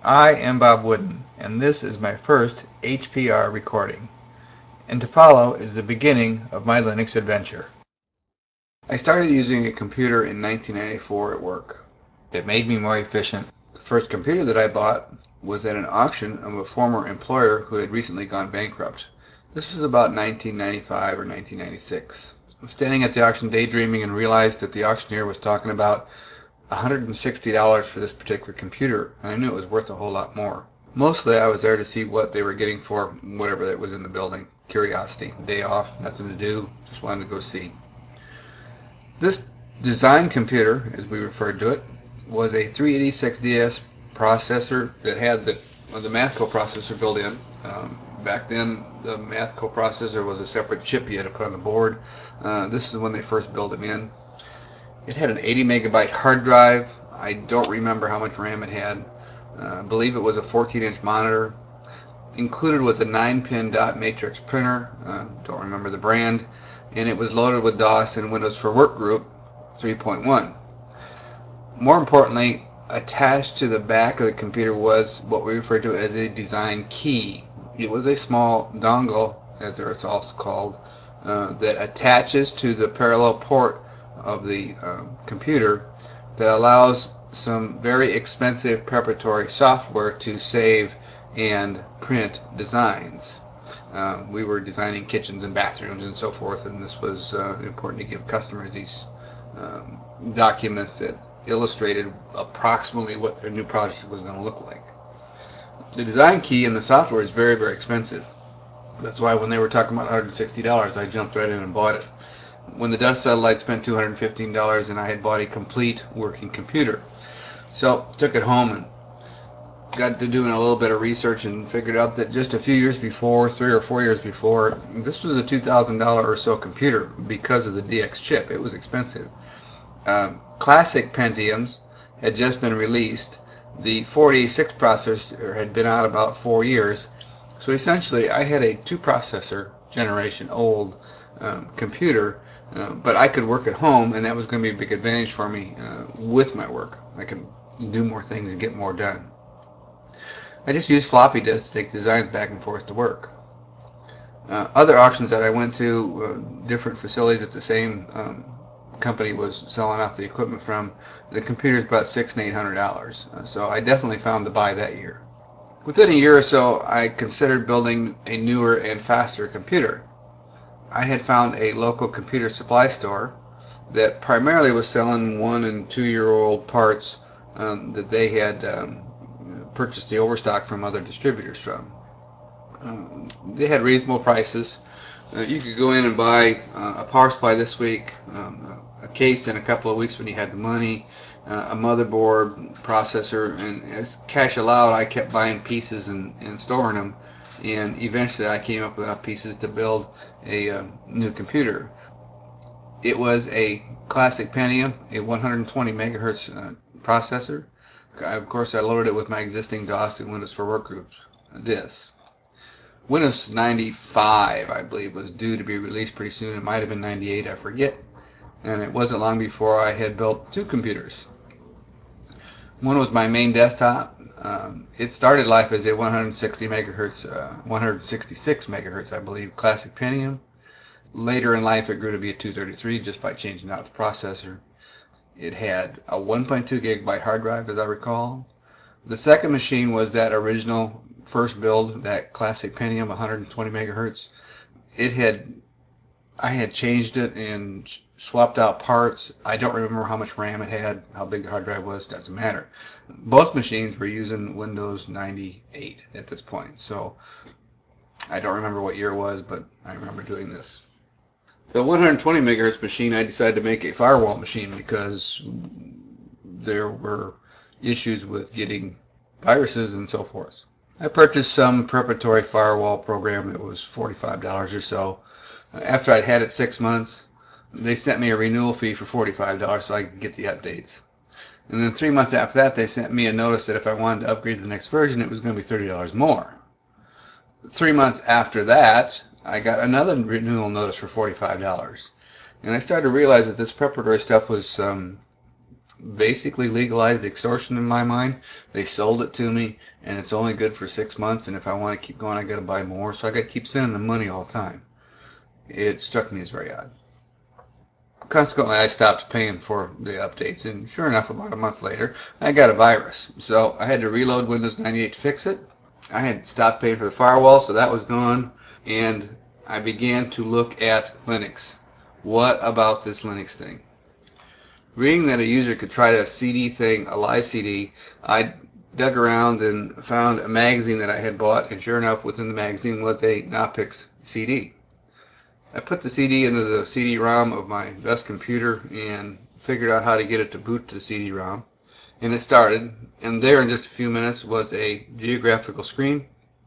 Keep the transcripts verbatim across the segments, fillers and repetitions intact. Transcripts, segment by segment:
I am Bob Wooden, and this is my first H P R recording. And to follow is the beginning of my Linux adventure. I started using a computer in nineteen ninety-four at work. It made me more efficient. The first computer that I bought was at an auction of a former employer who had recently gone bankrupt. This was about nineteen ninety-five or nineteen ninety-six. I was standing at the auction daydreaming and realized that the auctioneer was talking about one hundred sixty dollars for this particular computer, and I knew it was worth a whole lot more. Mostly I was there to see what they were getting for whatever that was in the building. Curiosity. Day off, nothing to do, just wanted to go see. This design computer, as we referred to it, was a three eighty-six D S processor that had the, well, the math coprocessor built in. Um, back then, the math coprocessor was a separate chip you had to put on the board. Uh, this is when they first built them in. It had an eighty megabyte hard drive. I don't remember how much RAM it had. Uh, I believe it was a fourteen inch monitor. Included was a nine pin dot matrix printer. Uh, don't remember the brand. And it was loaded with DOS and Windows for Workgroup three point one. More importantly, attached to the back of the computer was what we refer to as a design key. It was a small dongle, as it's also called, uh, that attaches to the parallel port of the uh, computer that allows some very expensive preparatory software to save and print designs. Uh, we were designing kitchens and bathrooms and so forth, and this was uh, important to give customers these um, documents that illustrated approximately what their new project was going to look like. The design key and the software is very, very expensive. That's why when they were talking about one hundred sixty dollars, I jumped right in and bought it. When the dust settled, I'd spent two hundred fifteen dollars and I had bought a complete working computer. So took it home and got to doing a little bit of research and figured out that just a few years before, three or four years before, this was a two thousand dollars or so computer because of the D X chip. It was expensive. Um, classic Pentiums had just been released. The four eighty-six processor had been out about four years. So essentially, I had a two processor generation old um, computer, uh, but I could work at home, and that was going to be a big advantage for me uh, with my work. I could do more things and get more done. I just used floppy disks to take designs back and forth to work. Uh, other auctions that I went to, uh, different facilities at the same um, company was selling off the equipment from, the computer's about six and eight hundred dollars. Uh, so I definitely found the buy that year. Within a year or so, I considered building a newer and faster computer. I had found a local computer supply store that primarily was selling one and two year old parts um, that they had um, purchased the overstock from other distributors from. Um, they had reasonable prices. Uh, you could go in and buy uh, a power supply this week, um, a case in a couple of weeks when you had the money, uh, a motherboard, processor, and as cash allowed, I kept buying pieces and, and storing them, and eventually I came up with enough pieces to build a uh, new computer. It was a classic Pentium, a one hundred twenty megahertz uh, processor. Of course, I loaded it with my existing DOS and Windows for Workgroups disks. Windows ninety-five, I believe, was due to be released pretty soon. It might have been ninety-eight, I forget. And it wasn't long before I had built two computers. One was my main desktop. Um, it started life as a one hundred sixty megahertz, uh, one hundred sixty-six megahertz, I believe, classic Pentium. Later in life, it grew to be a two thirty-three just by changing out the processor. It had a one point two gigabyte hard drive, as I recall. The second machine was that original first build, that classic Pentium, one hundred twenty megahertz. It had, I had changed it and swapped out parts. I don't remember how much RAM it had, how big the hard drive was, doesn't matter. Both machines were using Windows ninety-eight at this point, so I don't remember what year it was, but I remember doing this. The one hundred twenty megahertz machine, I decided to make a firewall machine because there were issues with getting viruses and so forth. I purchased some preparatory firewall program that was forty-five dollars or so. After I'd had it six months, they sent me a renewal fee for forty-five dollars so I could get the updates. And then three months after that, they sent me a notice that if I wanted to upgrade to the next version, it was going to be thirty dollars more. Three months after that, I got another renewal notice for forty-five dollars. And I started to realize that this preparatory stuff was um, basically legalized extortion in my mind. They sold it to me, and it's only good for six months, and if I want to keep going, I got to buy more, so I got to keep sending them money all the time. It struck me as very odd. Consequently, I stopped paying for the updates, and sure enough, about a month later, I got a virus. So I had to reload Windows ninety-eight to fix it. I had stopped paying for the firewall, so that was gone, and I began to look at Linux. What about this Linux thing? Reading that a user could try a C D thing, a live C D, I dug around and found a magazine that I had bought, and sure enough, within the magazine was a Knoppix C D. I put the C D into the C D ROM of my best computer and figured out how to get it to boot to the C D ROM. And it started, and there in just a few minutes was a geographical screen,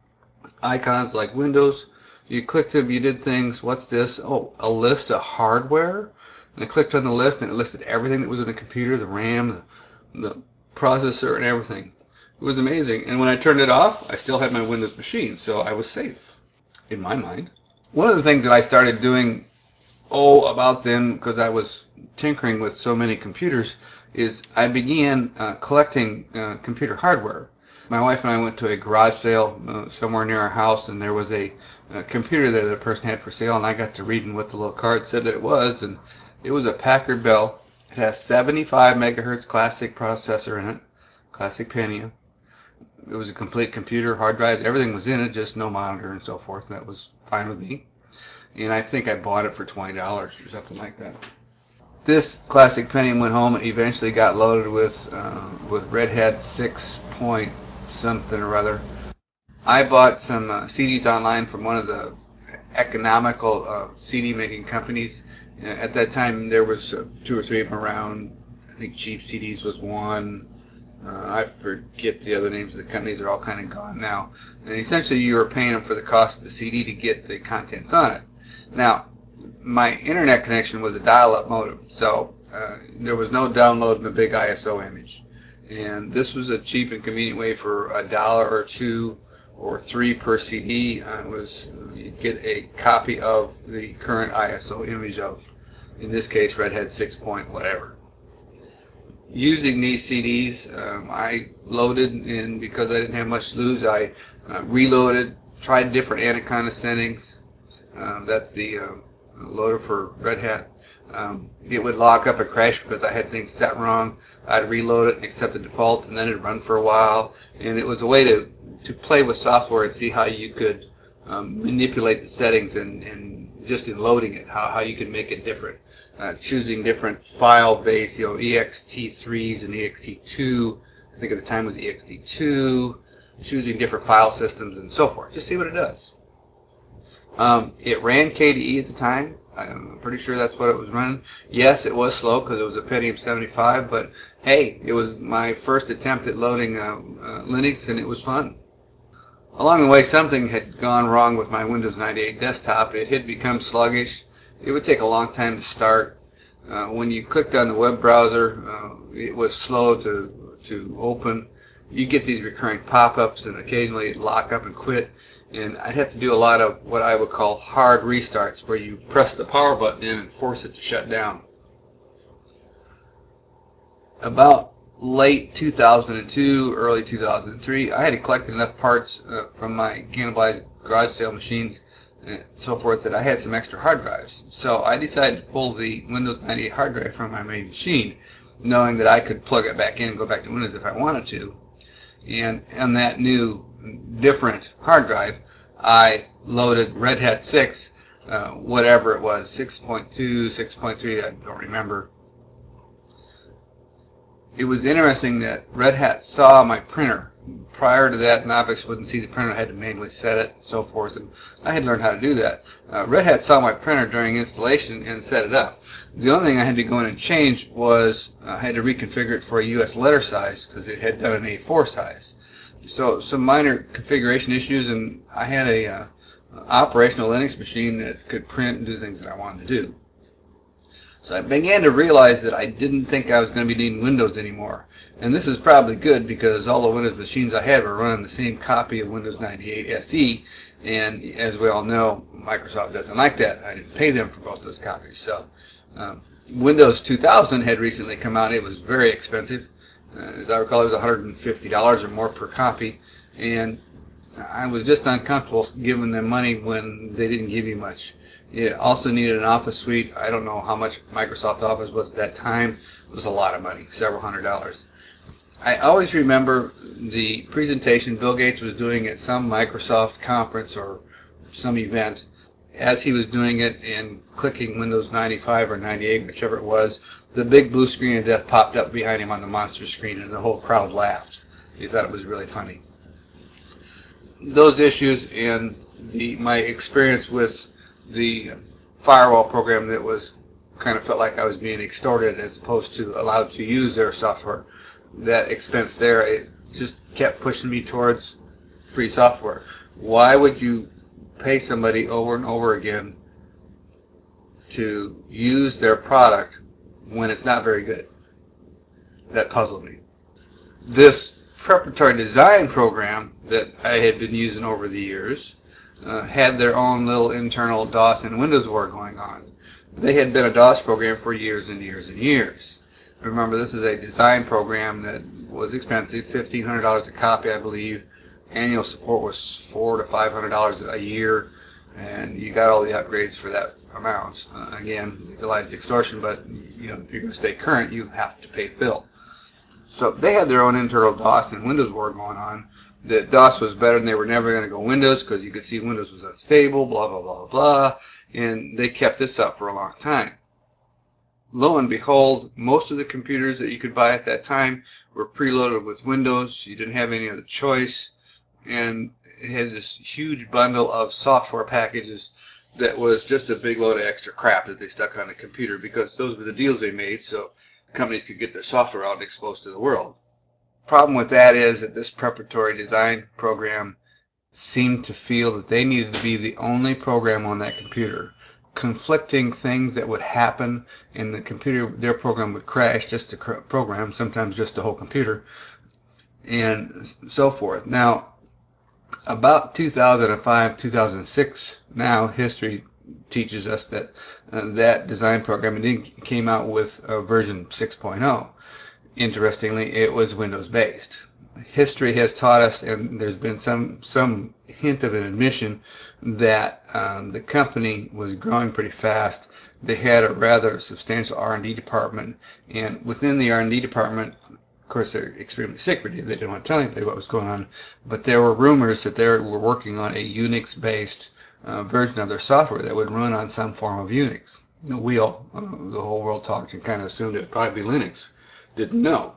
icons like Windows. You clicked them, you did things. What's this? Oh, a list of hardware. And I clicked on the list, and it listed everything that was in the computer, the RAM, the, the processor, and everything. It was amazing. And when I turned it off, I still had my Windows machine, so I was safe, in my mind. One of the things that I started doing, oh, about them, because I was tinkering with so many computers, is I began uh, collecting uh, computer hardware. My wife and I went to a garage sale uh, somewhere near our house, and there was a, a computer there that a person had for sale, and I got to reading what the little card said that it was, and it was a Packard Bell. It has seventy-five megahertz classic processor in it, classic Pentium. It was a complete computer, hard drives, everything was in it, just no monitor and so forth, and that was fine with me. And I think I bought it for twenty dollars or something like that. This classic Pentium went home and eventually got loaded with uh, with Red Hat six point something or other. I bought some uh, C Ds online from one of the economical uh, C D making companies. Uh, at that time, there was uh, two or three of them around. I think Cheap C Ds was one. Uh, I forget the other names of the companies. They're all kind of gone now. And essentially, you were paying them for the cost of the C D to get the contents on it. Now, my internet connection was a dial-up modem, so uh, there was no downloading a big I S O image. And this was a cheap and convenient way for a dollar or two or three per C D. Uh, was uh, you get a copy of the current I S O image of, in this case, Red Hat six point whatever. Using these C Ds, um, I loaded, and because I didn't have much to lose, I uh, reloaded, tried different Anaconda settings. Um, that's the uh, loader for Red Hat. Um, it would lock up and crash because I had things set wrong. I'd reload it and accept the defaults, and then it'd run for a while. And it was a way to, to play with software and see how you could um, manipulate the settings and, and just in loading it, how, how you can make it different. Uh, choosing different file base, you know, E X T threes and E X T two. I think at the time it was E X T two. Choosing different file systems and so forth. Just see what it does. Um, it ran K D E at the time. I'm pretty sure that's what it was running. Yes, it was slow because it was a Pentium seventy-five, but hey, it was my first attempt at loading uh, uh, Linux, and it was fun. Along the way, something had gone wrong with my Windows ninety-eight desktop. It had become sluggish. It would take a long time to start. Uh, when you clicked on the web browser, uh, it was slow to, to open. You get these recurring pop-ups, and occasionally it'd lock up and quit. And I'd have to do a lot of what I would call hard restarts, where you press the power button in and force it to shut down. About late two thousand two, early two thousand three, I had collected enough parts uh, from my cannibalized garage sale machines and so forth that I had some extra hard drives. So I decided to pull the Windows ninety-eight hard drive from my main machine, knowing that I could plug it back in and go back to Windows if I wanted to. And on that new, different hard drive, I loaded Red Hat six, uh, whatever it was, six point two, six point three, I don't remember. It was interesting that Red Hat saw my printer. Prior to that, Knoppix wouldn't see the printer. I had to manually set it and so forth, and I had learned how to do that. Uh, Red Hat saw my printer during installation and set it up. The only thing I had to go in and change was uh, I had to reconfigure it for a U S letter size because it had done an A four size. So some minor configuration issues, and I had a uh, operational Linux machine that could print and do things that I wanted to do. So I began to realize that I didn't think I was going to be needing Windows anymore. And this is probably good because all the Windows machines I had were running the same copy of Windows ninety-eight S E. And as we all know, Microsoft doesn't like that. I didn't pay them for both those copies. So um, Windows two thousand had recently come out. It was very expensive. Uh, as I recall, it was one hundred fifty dollars or more per copy, and I was just uncomfortable giving them money when they didn't give you much. You also needed an Office suite. I don't know how much Microsoft Office was at that time. It was a lot of money, several hundred dollars. I always remember the presentation Bill Gates was doing at some Microsoft conference or some event. As he was doing it and clicking Windows ninety-five or ninety-eight, whichever it was, the big blue screen of death popped up behind him on the monster screen, and the whole crowd laughed. He thought it was really funny. Those issues and the my experience with the firewall program that was kind of felt like I was being extorted as opposed to allowed to use their software, that expense there, it just kept pushing me towards free software. Why would you pay somebody over and over again to use their product when it's not very good? That puzzled me. This preparatory design program that I had been using over the years uh, had their own little internal DOS and Windows war going on. They had been a DOS program for years and years and years. Remember, this is a design program that was expensive, fifteen hundred dollars a copy, I believe. Annual support was four to five hundred dollars a year, and you got all the upgrades for that amount. Uh, again, legalized extortion, but you know, if you're going to stay current, you have to pay the bill. So they had their own internal DOS and Windows war going on. That DOS was better and they were never going to go Windows because you could see Windows was unstable, blah, blah, blah, blah. And they kept this up for a long time. Lo and behold, most of the computers that you could buy at that time were preloaded with Windows. You didn't have any other choice. And it had this huge bundle of software packages that was just a big load of extra crap that they stuck on the computer because those were the deals they made so companies could get their software out and exposed to the world. Problem with that is that this preparatory design program seemed to feel that they needed to be the only program on that computer. Conflicting things that would happen in the computer, their program would crash, just the program, sometimes just the whole computer, and so forth. Now, about two thousand five, two thousand six, now history teaches us that uh, that design program indeed came out with uh, version six point oh. Interestingly, it was Windows based. History has taught us, and there's been some some hint of an admission that um, the company was growing pretty fast. They had a rather substantial R and D department, and within the R and D department, of course, they're extremely secretive. They didn't want to tell anybody what was going on, but there were rumors that they were working on a Unix-based uh, version of their software that would run on some form of Unix. We all, uh, the whole world talked and kind of assumed it would probably be Linux. Didn't know.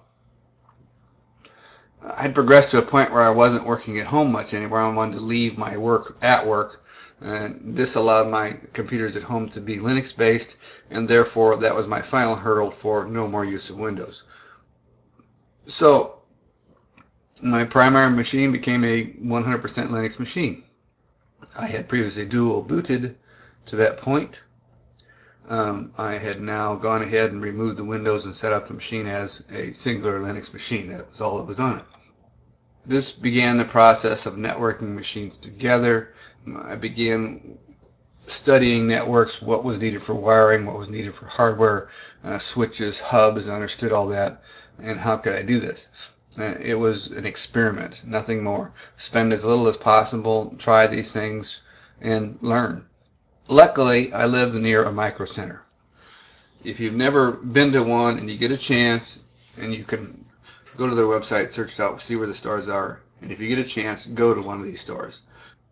I'd progressed to a point where I wasn't working at home much anymore. I wanted to leave my work at work, and this allowed my computers at home to be Linux based, and therefore that was my final hurdle for no more use of Windows. So my primary machine became a one hundred percent Linux machine. I had previously dual booted to that point. Um, I had now gone ahead and removed the Windows and set up the machine as a singular Linux machine. That was all that was on it. This began the process of networking machines together. I began studying networks, what was needed for wiring, what was needed for hardware, uh, switches, hubs, I understood all that, and how could I do this? Uh, it was an experiment, nothing more. Spend as little as possible, try these things, and learn. Luckily, I lived near a micro center. If you've never been to one and you get a chance, and you can go to their website, search it out, see where the stores are, and if you get a chance, go to one of these stores.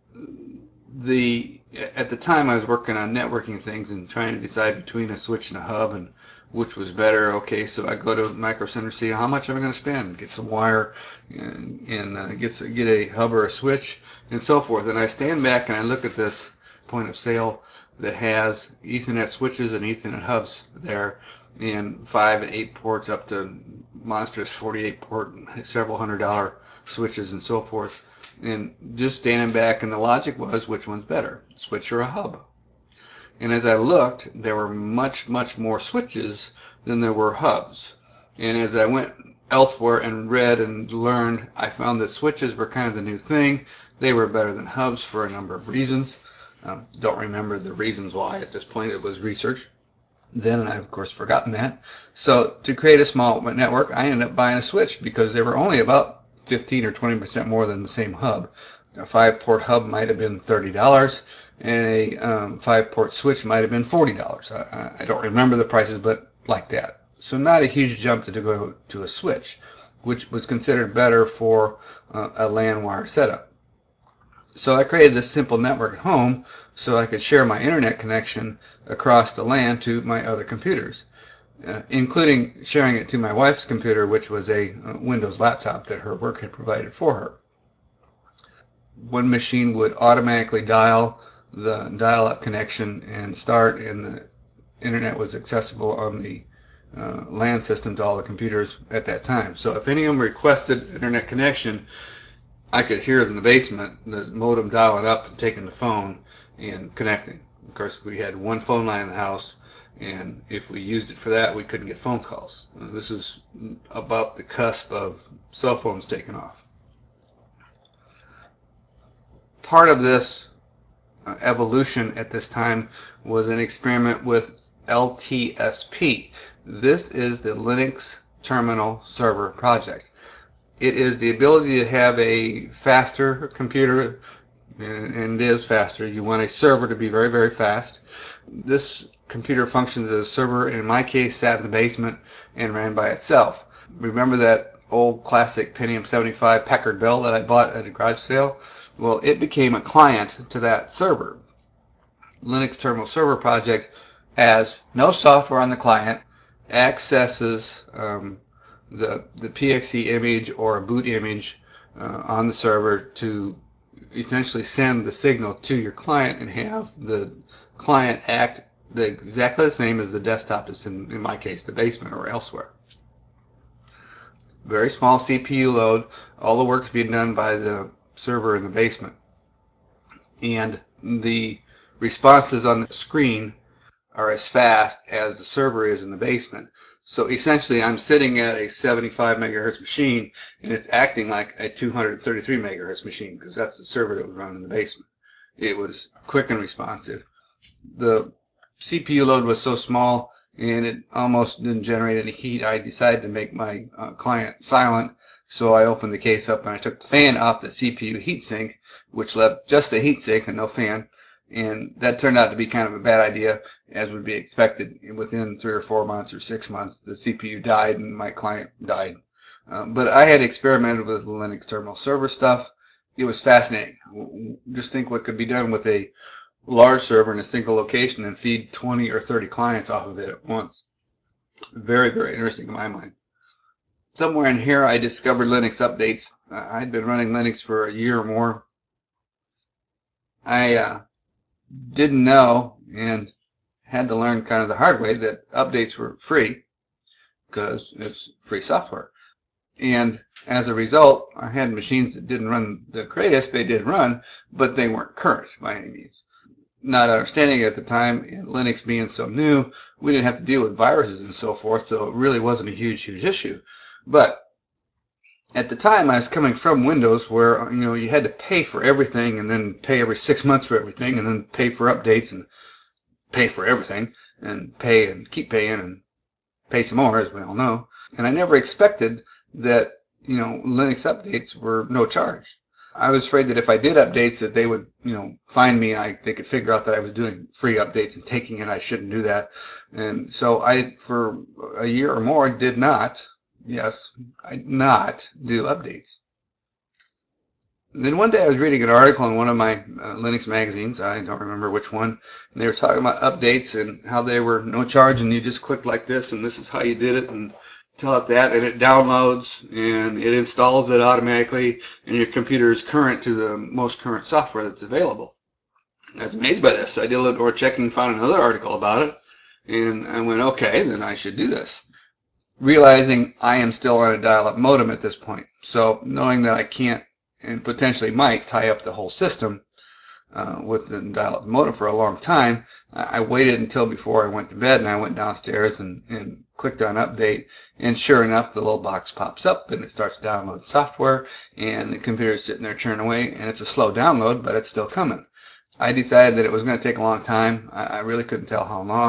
The at the time I was working on networking things and trying to decide between a switch and a hub and which was better. Okay, so I go to Micro Center, see how much am I going to spend, get some wire, and, and uh, get get a hub or a switch, and so forth. And I stand back and I look at this point of sale that has Ethernet switches and Ethernet hubs there, and five and eight ports up to monstrous forty-eight port, several hundred dollar switches and so forth. And just standing back, and the logic was, which one's better, switch or a hub? And as I looked, there were much, much more switches than there were hubs. And as I went elsewhere and read and learned, I found that switches were kind of the new thing. They were better than hubs for a number of reasons. Um, don't remember the reasons why at this point. It was research. then, and I've of course forgotten that. So to create a small network, I ended up buying a switch because they were only about fifteen or twenty percent more than the same hub. A five port hub might have been thirty dollars, and a um, five port switch might have been forty dollars. I, I don't remember the prices, but like that. So not a huge jump to go to a switch, which was considered better for uh, a LAN wire setup. So I created this simple network at home so I could share my internet connection across the LAN to my other computers, uh, including sharing it to my wife's computer, which was a uh, Windows laptop that her work had provided for her. One machine would automatically dial the dial-up connection and start, and the internet was accessible on the uh, LAN system to all the computers at that time. So if any of them requested internet connection, I could hear in the basement the modem dialing up and taking the phone and connecting. Of course, we had one phone line in the house, and if we used it for that, we couldn't get phone calls. This is about the cusp of cell phones taking off. Part of this uh, evolution at this time was an experiment with L T S P. This is the Linux Terminal Server Project. It is the ability to have a faster computer, and it is faster. You want a server to be very, very fast. This computer functions as a server, and in my case sat in the basement and ran by itself. Remember that old classic Pentium seventy-five Packard Bell that I bought at a garage sale? Well, it became a client to that server. Linux Terminal Server Project has no software on the client, accesses um, the, the P X E image or a boot image uh, on the server to essentially send the signal to your client and have the client act the, exactly the same as the desktop that's in, in my case, the basement or elsewhere. Very small C P U load. All the work is being done by the server in the basement. And the responses on the screen are as fast as the server is in the basement. So essentially I'm sitting at a seventy-five megahertz machine and it's acting like a two hundred thirty-three megahertz machine because that's the server that was running in the basement. It was quick and responsive. The C P U load was so small and it almost didn't generate any heat. I decided to make my uh, client silent, so I opened the case up and I took the fan off the C P U heatsink, which left just a heatsink and no fan. And that turned out to be kind of a bad idea, as would be expected. Within three or four months or six months, the C P U died and my client died. Uh, but I had experimented with Linux terminal server stuff. It was fascinating. Just think what could be done with a large server in a single location and feed twenty or thirty clients off of it at once. Very, very interesting in my mind. Somewhere in here I discovered Linux updates. Uh, I'd been running Linux for a year or more. I uh, didn't know and had to learn kind of the hard way that updates were free because it's free software. And as a result, I had machines that didn't run the greatest. They did run, but they weren't current by any means. Not understanding at the time, and Linux being so new, we didn't have to deal with viruses and so forth, so it really wasn't a huge, huge issue. But at the time, I was coming from Windows where, you know, you had to pay for everything and then pay every six months for everything and then pay for updates and pay for everything and pay and keep paying and pay some more, as we all know. And I never expected that, you know, Linux updates were no charge. I was afraid that if I did updates that they would, you know, find me and I, they could figure out that I was doing free updates and taking it. I shouldn't do that. And so I, for a year or more, did not, yes, I did not do updates. And then one day I was reading an article in one of my uh, Linux magazines, I don't remember which one, and they were talking about updates and how they were no charge and you just click like this and this is how you did it and tell it that and it downloads and it installs it automatically and your computer is current to the most current software that's available. I was amazed by this. I did a little more checking, found another article about it, and I went, okay, then I should do this. Realizing I am still on a dial-up modem at this point, so knowing that I can't and potentially might tie up the whole system uh, with the dial-up modem for a long time, I waited until before I went to bed and I went downstairs and, and clicked on update, and sure enough the little box pops up and it starts downloading software and the computer is sitting there churning away and it's a slow download but it's still coming. I decided that it was going to take a long time. I, I really couldn't tell how long.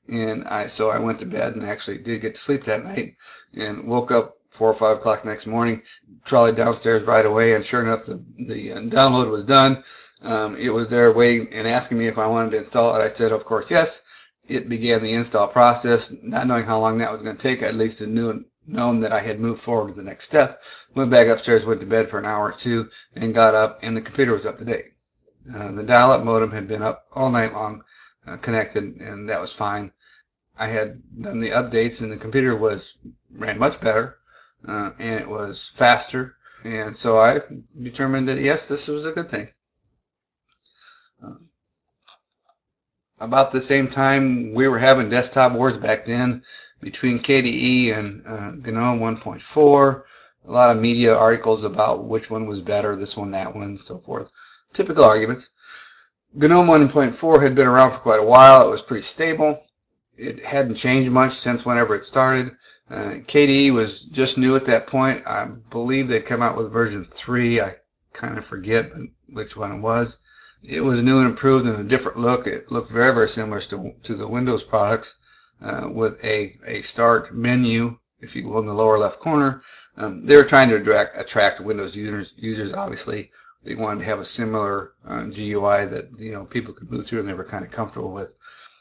And I so I went to bed and actually did get to sleep that night, and woke up four or five o'clock next morning, trolleyed downstairs right away, and sure enough, the the uh, download was done. Um, it was there waiting and asking me if I wanted to install it. I said, of course, yes. It began the install process, not knowing how long that was going to take. At least I knew known that I had moved forward to the next step. Went back upstairs, went to bed for an hour or two, and got up, and the computer was up to date. Uh, the dial-up modem had been up all night long, uh, connected, and that was fine. I had done the updates, and the computer was ran much better, uh, and it was faster, and so I determined that yes, this was a good thing. Uh, about the same time, we were having desktop wars back then between K D E and uh, GNOME one point four. A lot of media articles about which one was better, this one, that one, so forth. Typical arguments. GNOME one point four had been around for quite a while. It was pretty stable. It hadn't changed much since whenever it started. Uh, K D E was just new at that point. I believe they'd come out with version three. I kind of forget which one it was. It was new and improved and a different look. It looked very, very similar to, to the Windows products, uh, with a, a start menu, if you will, in the lower left corner. Um, they were trying to attract, attract Windows users, users, obviously. They wanted to have a similar uh, G U I that, you know, people could move through and they were kind of comfortable with.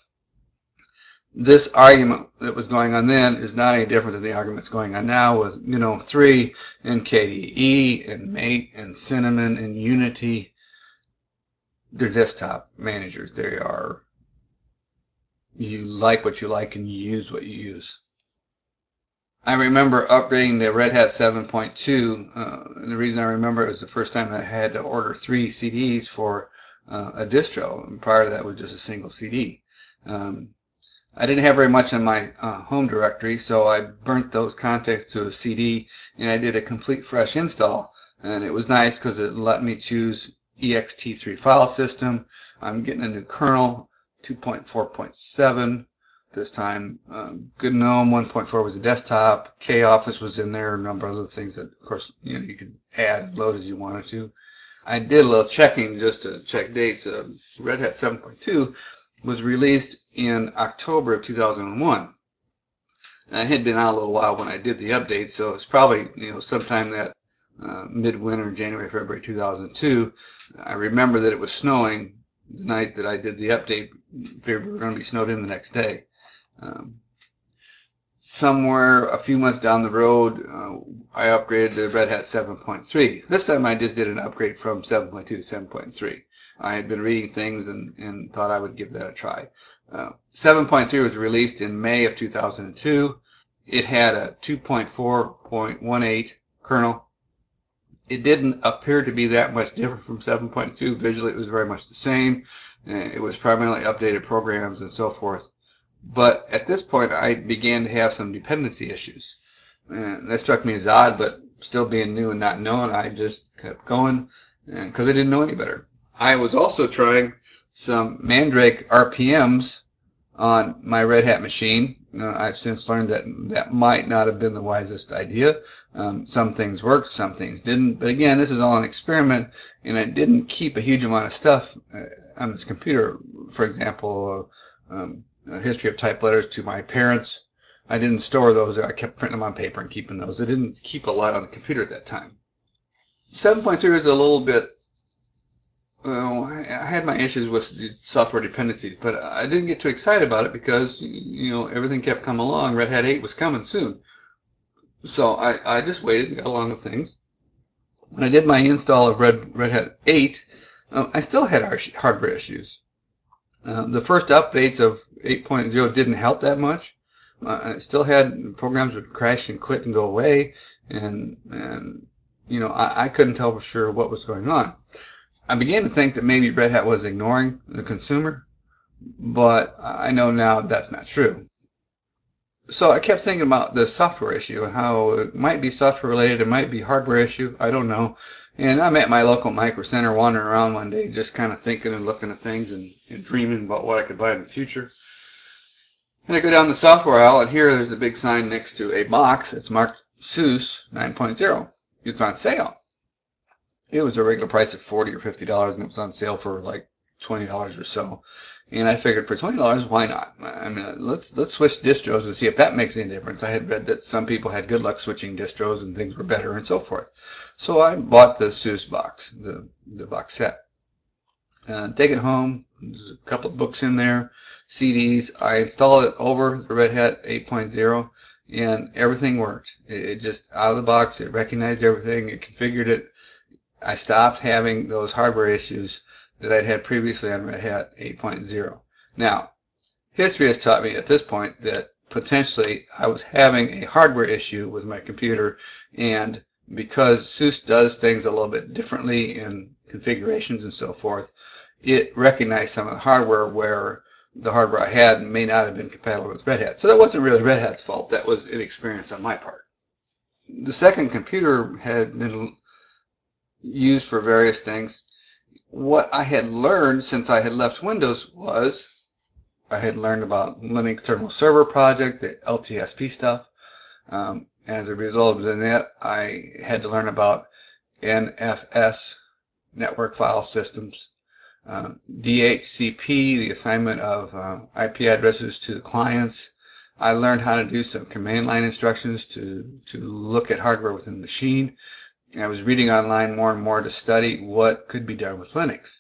This argument that was going on then is not any different than the argument that's going on now with, you know, three and K D E and Mate and Cinnamon and Unity. They're desktop managers. They are, you like what you like and you use what you use. I remember upgrading to Red Hat seven point two, uh, and the reason I remember it was the first time I had to order three C Ds for uh, a distro, and prior to that was just a single C D. Um, I didn't have very much in my uh, home directory, so I burnt those contacts to a C D, and I did a complete fresh install. And it was nice because it let me choose E X T three file system. I'm getting a new kernel, two point four point seven this time. Um, GNOME one point four was a desktop. K-Office was in there, a number of other things that, of course, you know, you could add and load as you wanted to. I did a little checking just to check dates. Uh, Red Hat seven point two was released in October of two thousand one. And I had been out a little while when I did the update, so it's probably, you know, sometime that uh, midwinter, January, February two thousand two. I remember that it was snowing the night that I did the update. Figured we were going to be snowed in the next day. Um, somewhere a few months down the road, uh, I upgraded to Red Hat seven point three. This time I just did an upgrade from seven point two to seven point three. I had been reading things and, and thought I would give that a try. Uh, seven point three was released in May of two thousand two. It had a two point four point one eight kernel. It didn't appear to be that much different from seven point two. Visually, it was very much the same. Uh, it was primarily updated programs and so forth. But at this point, I began to have some dependency issues. And that struck me as odd, but still being new and not knowing, I just kept going because I didn't know any better. I was also trying some Mandrake R P Ms on my Red Hat machine. Uh, I've since learned that that might not have been the wisest idea. Um, some things worked, some things didn't. But again, this is all an experiment, and I didn't keep a huge amount of stuff uh, on this computer. For example, uh, um, a history of type letters to my parents. I didn't store those. I kept printing them on paper and keeping those. I didn't keep a lot on the computer at that time. seven point three was a little bit, well, I had my issues with software dependencies, but I didn't get too excited about it because, you know, everything kept coming along. Red Hat eight was coming soon. So I, I just waited and got along with things. When I did my install of Red, Red Hat eight, uh, I still had hardware issues. Uh, the first updates of eight point oh didn't help that much. Uh, I still had programs would crash and quit and go away, and, and you know, I, I couldn't tell for sure what was going on. I began to think that maybe Red Hat was ignoring the consumer, but I know now that's not true. So I kept thinking about the software issue and how it might be software related, it might be hardware issue, I don't know. And I'm at my local Micro Center wandering around one day just kind of thinking and looking at things and, and dreaming about what I could buy in the future. And I go down the software aisle, and here there's a big sign next to a box. It's marked SUSE nine point oh. It's on sale. It was a regular price of forty or fifty dollars, and it was on sale for like twenty dollars or so. And I figured for twenty dollars, why not? I mean, let's let's switch distros and see if that makes any difference. I had read that some people had good luck switching distros and things were better and so forth. So I bought the SUSE box, the, the box set. Uh, take it home. There's a couple of books in there, C Ds. I installed it over the Red Hat eight point oh, and everything worked. It, it just, out of the box, it recognized everything. It configured it. I stopped having those hardware issues that I'd had previously on Red Hat eight point oh. Now, history has taught me at this point that potentially I was having a hardware issue with my computer, and because SUSE does things a little bit differently in configurations and so forth, it recognized some of the hardware where the hardware I had may not have been compatible with Red Hat. So that wasn't really Red Hat's fault. That was inexperience on my part. The second computer had been used for various things. What I had learned since I had left Windows was I had learned about Linux Terminal Server Project, the L T S P stuff. Um, as a result of that, I had to learn about N F S, Network File Systems, uh, D H C P, the assignment of uh, I P addresses to the clients. I learned how to do some command line instructions to, to look at hardware within the machine. I was reading online more and more to study what could be done with Linux.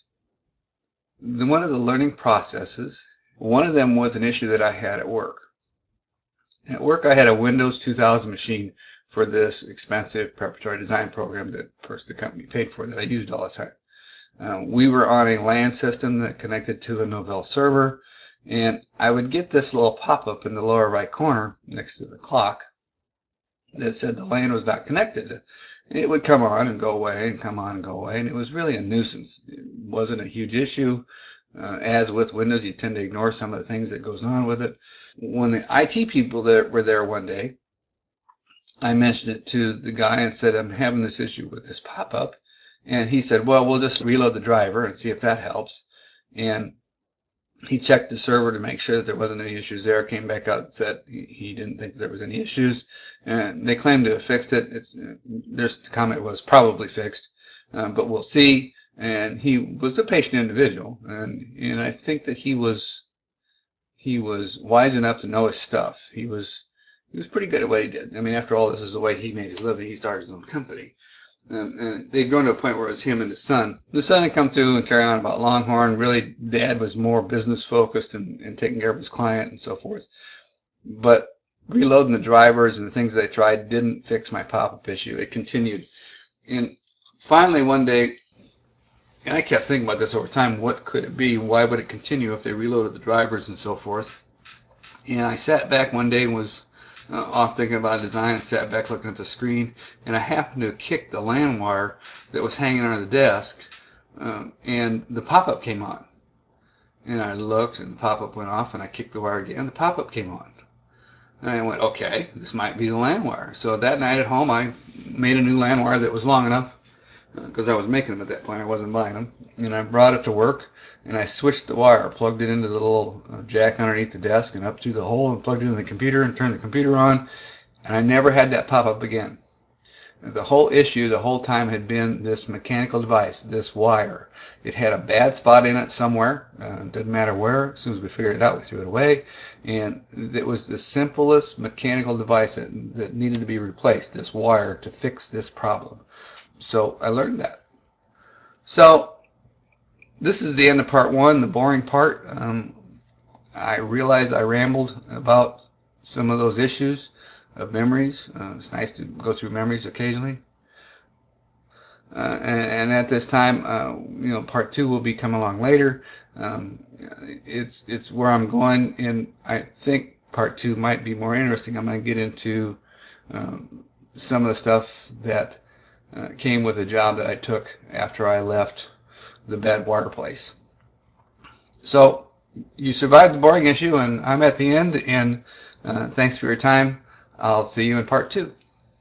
The, one of the learning processes, one of them was an issue that I had at work. At work, I had a Windows two thousand machine for this expensive preparatory design program that first the company paid for that I used all the time. Uh, we were on a LAN system that connected to a Novell server, and I would get this little pop-up in the lower right corner next to the clock that said the LAN was not connected. It would come on and go away and come on and go away, and it was really a nuisance. It wasn't a huge issue. Uh, as with Windows, you tend to ignore some of the things that goes on with it. When the I T people that were there one day, I mentioned it to the guy and said, I'm having this issue with this pop-up. And he said, well, we'll just reload the driver and see if that helps. And he checked the server to make sure that there wasn't any issues there, came back out and said he didn't think there was any issues. And they claimed to have fixed it. It's, their comment was probably fixed, um, but we'll see. And he was a patient individual, and, and I think that he was he was wise enough to know his stuff. He was he was pretty good at what he did. I mean, after all, this is the way he made his living. He started his own company. Um, and they'd grown to a point where it was him and his son. The son had come through and carry on about Longhorn. Really, Dad was more business focused and, and taking care of his client and so forth. But reloading the drivers and the things they tried didn't fix my pop-up issue. It continued. And finally, one day, and I kept thinking about this over time, what could it be? Why would it continue if they reloaded the drivers and so forth? And I sat back one day and was uh, off thinking about design and sat back looking at the screen, and I happened to kick the LAN wire that was hanging under the desk, um, and the pop-up came on. And I looked, and the pop-up went off, and I kicked the wire again, and the pop-up came on. And I went, okay, this might be the LAN wire. So that night at home, I made a new LAN wire that was long enough, because I was making them at that point. I wasn't buying them. And I brought it to work, and I switched the wire, plugged it into the little uh, jack underneath the desk and up through the hole and plugged it into the computer and turned the computer on, and I never had that pop up again. The whole issue the whole time had been this mechanical device, this wire. It had a bad spot in it somewhere. Uh, doesn't matter where. As soon as we figured it out, we threw it away. And it was the simplest mechanical device that, that needed to be replaced, this wire, to fix this problem. So I learned that. So this is the end of part one, the boring part. Um, I realized I rambled about some of those issues of memories. Uh, it's nice to go through memories occasionally. Uh, and, and at this time, uh, you know, part two will be coming along later. Um, it's it's where I'm going, and I think part two might be more interesting. I'm going to get into um, some of the stuff that uh, came with the job that I took after I left the bad wire place. So you survived the boring issue, and I'm at the end, and uh, thanks for your time. I'll see you in part two.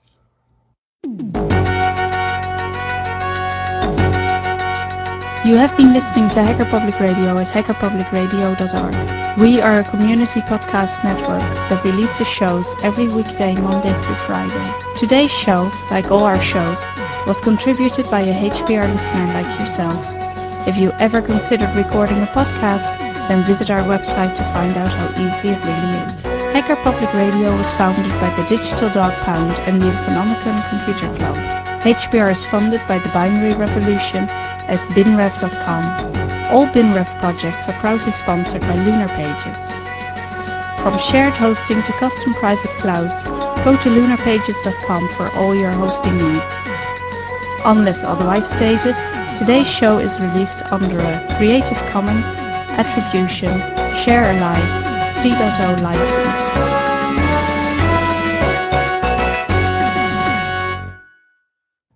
You have been listening to Hacker Public Radio at hacker public radio dot org. We are a community podcast network that releases shows every weekday, Monday through Friday. Today's show, like all our shows, was contributed by a H P R listener like yourself. If you ever considered recording a podcast, then visit our website to find out how easy it really is. Hacker Public Radio was founded by the Digital Dog Pound and the Infonomicon Computer Club. H P R is funded by the Binary Revolution at binrev dot com. All BinRev projects are proudly sponsored by Lunar Pages. From shared hosting to custom private clouds, go to lunar pages dot com for all your hosting needs. Unless otherwise stated, today's show is released under a Creative Commons Attribution Share Alike three point oh license.